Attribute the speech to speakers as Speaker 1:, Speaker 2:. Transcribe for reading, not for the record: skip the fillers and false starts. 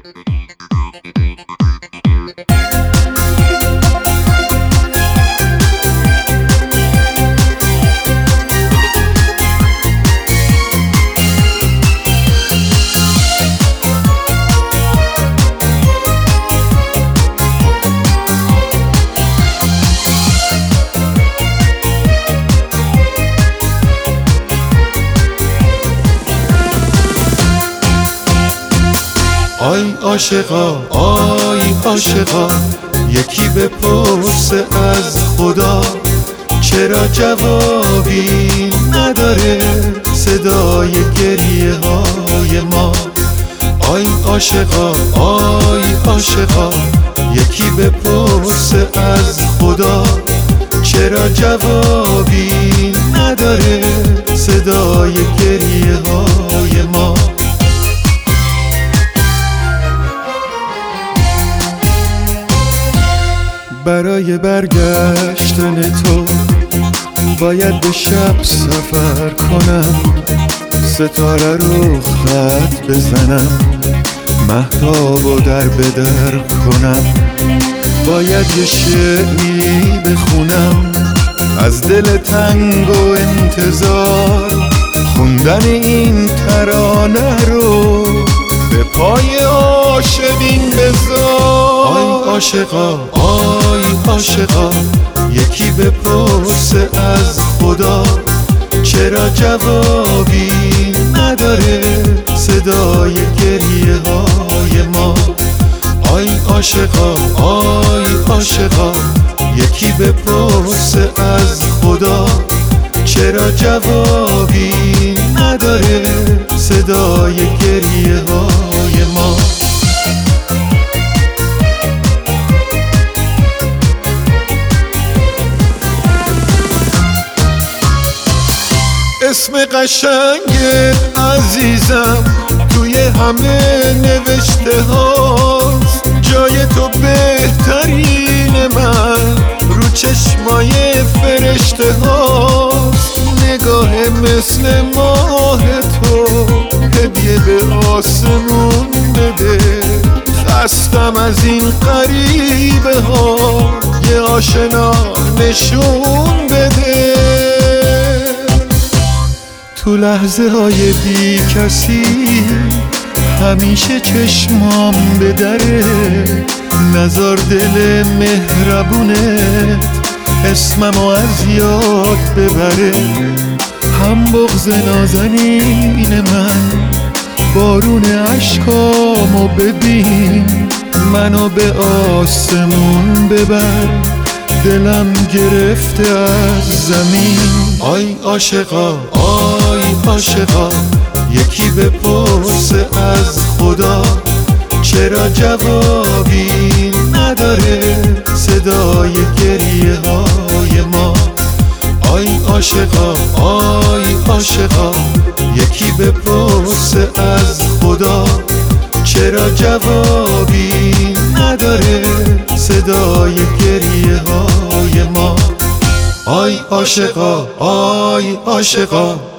Speaker 1: آی عاشقا آی عاشقا، یکی بپرسه از خدا چرا جوابی نداره صدای گریه های ما. آی عاشقا آی عاشقا، یکی بپرسه از خدا چرا جوابی نداره صدای گریه های ما. برای برگشتن تو باید به شب سفر کنم، ستاره رو خط بزنم، مهتابو در بدر کنم. باید یه شعری بخونم از دل تنگ و انتظار، خوندن این ترانه رو به پای عاشقین بذار. آی عاشقا آی عاشقا، یکی بپرسه از خدا چرا جوابی نداره صدای گریه های ما. آی عاشقا آی عاشقا، یکی بپرسه از خدا چرا جوابی نداره صدای گریه های ما. اسم قشنگت عزیزم توی همه نوشته هاست، جای تو بهترین من رو چشمای فرشته هاست. نگاه مثل ماه تو هدیه به آسمون بده، خستم از این غریبه ها یه آشنا نشون بده. تو لحظه های بی کسی همیشه چشمام به دره، نزار دل مهربونت اسممو از یاد ببره. هم بغض نازنین من بارون عشقامو ببین، منو به آسمون ببر، دلم گرفته از زمین. آی عاشقا آی عاشقا، یکی بپرسه از خدا چرا جوابی نداره صدای گریه های ما. آی عاشقا آی عاشقا، یکی بپرسه از خدا چرا جوابی نداره صدای گریه های ما. آی عاشقا آی عاشقا.